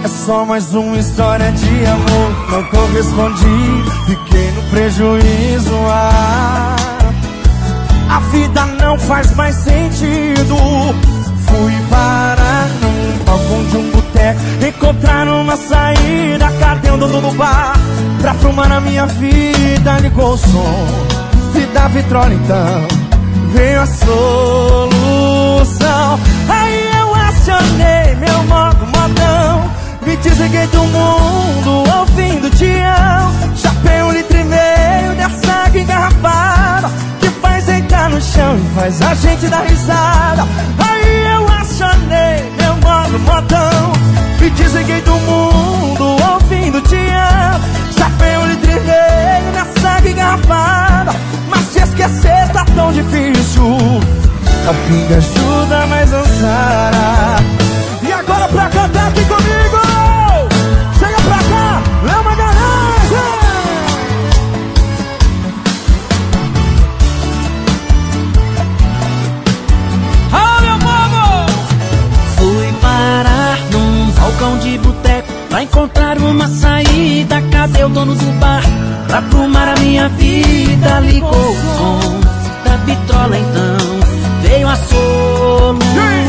É só mais uma história de amor, não correspondi, fiquei no prejuízo. A vida não faz mais sentido. Fui parar num balcão de um boteco, encontrar uma saída. Cadê o dono do bar pra arrumar a minha vida? Ligou o som e da vitrola, então veio a solução. Aí eu acionei meu modo modão, me desliguei do mundo ouvindo Tião. Chapei 1,5 litro dessa água engarrafada que faz entrar no chão e faz a gente dar risada. Aí eu acionei meu modo modão, me desliguei do mundo ouvindo Tião. Chapei 1,5 litro dessa água engarrafada, mas te esquecer tá tão difícil. A pinga ajuda, mas não sara. E agora pra cantar aqui comigo, chega pra cá, Léo Magalhães. Ah, meu povo! Fui parar num balcão de boteco pra encontrar uma saída. Cadê o dono do bar pra arrumar a minha vida? Ligou o som da vitrola, então veio a solução.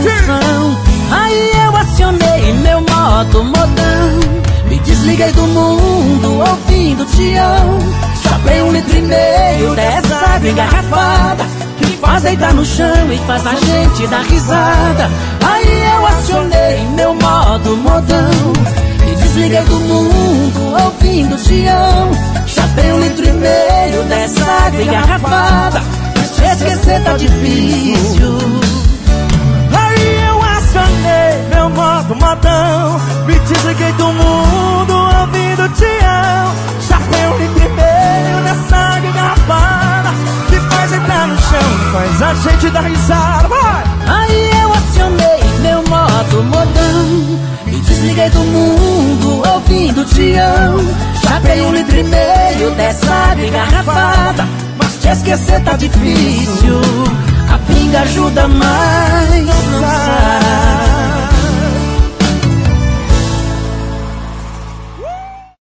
Aí eu acionei meu modo modão, me desliguei do mundo ouvindo Tião. Chapei 1,5 litro dessa água engarrafada que faz deitar no chão e faz a gente dar risada. Aí eu acionei meu modo modão, me desliguei do mundo ouvindo Tião. Chapei 1,5 litro dessa água engarrafada, mas te esquecer tá difícil. Aí eu acionei meu modo modão, me desliguei do mundo ouvindo Tião. Chapei 1,5 litro nessa água engarrafada que faz entrar no chão e faz a gente dar risada. Vai! Aí eu acionei meu modo modão, me desliguei do mundo ouvindo Tião. Chapei 1,5 litro dessa água engarrafada, mas te esquecer tá difícil. A pinga ajuda, mas não sara.